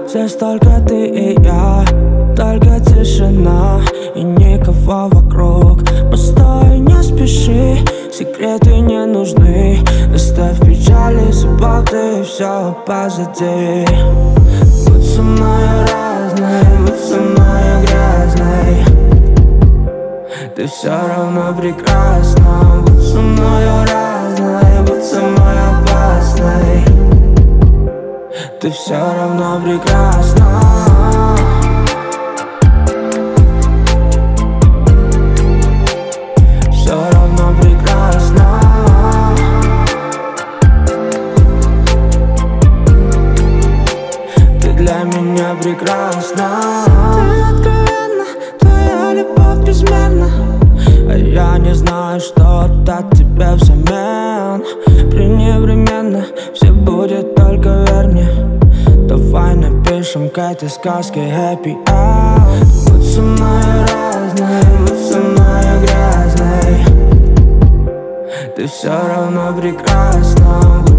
Здесь только ты и я, только тишина и никого вокруг. Постой, не спеши, секреты не нужны. Оставь печали, заботы, все позади. Будь со мной разной, будь со мной грязной, ты все равно прекрасна. Будь со мной разной, будь со мной опасной, ты все равно прекрасна. Все равно прекрасна. Ты для меня прекрасна. Ты откровенна, твоя любовь безмерна, а я не знаю, что дать тебе взамен. Пренепременно все будет, только верь мне. Давай напишем к этой сказке happy end. Будь со мной разной, будь со мной грязной, ты все равно прекрасна.